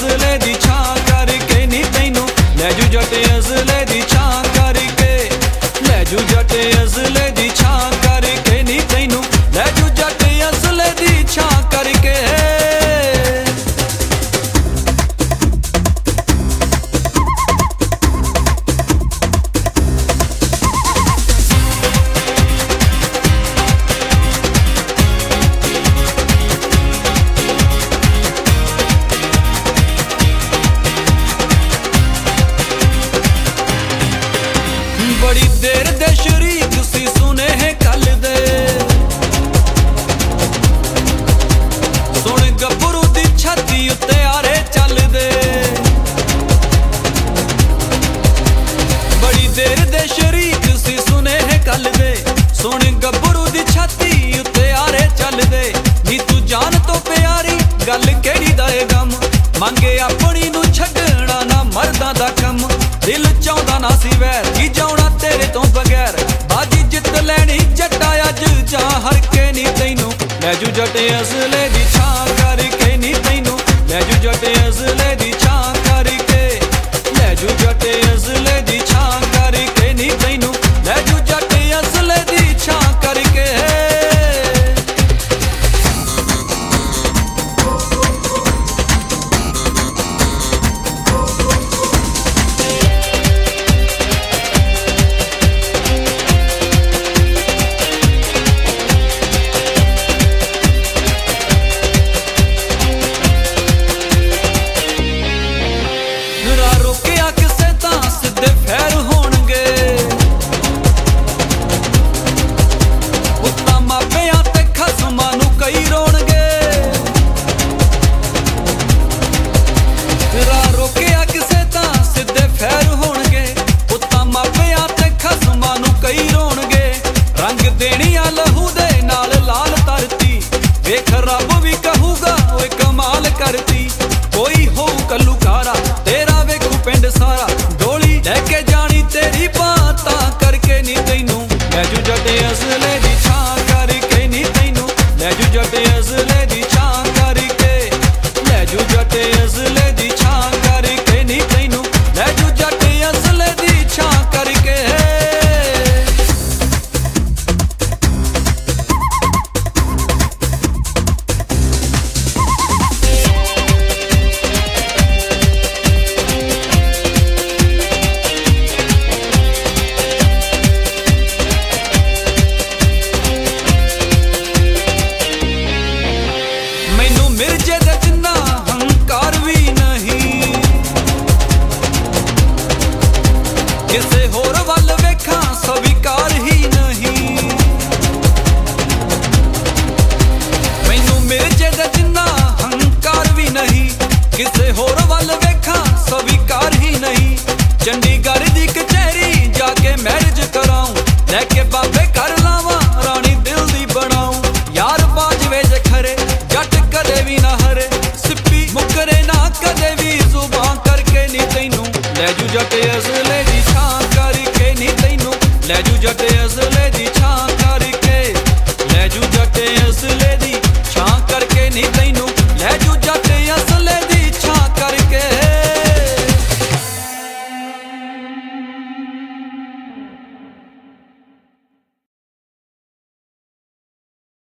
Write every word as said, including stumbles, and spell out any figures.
असले दी छां करके नी तैनू लै जू जट असले दी छां करके, लै जू जट असले दी छां करके नी तैनू लै जू जट असले दी छां करके। बड़ी देर दे शरीक सी सुने है कल दे, सुन गब्बरू दी छाती उत्ते आरे चल दे। बड़ी देर दे शरीक सी सुने है कल दे, सुन गब्बरू दी छाती उत्ते आरे चल दे। नी तू जान तो प्यारी गल केड़ी दा ए गम, मंगे अपनी नू छड्डना ना मर्दां दा कम। दिल चाहुंदा ना सी वैर की जाउणा तेरे तो बगैर, बाजी जित लैनी जट्टा अज जा हर के नी तैनू लै जू जट असले दी छां करके नी तैनू लै जू जट असले दी छां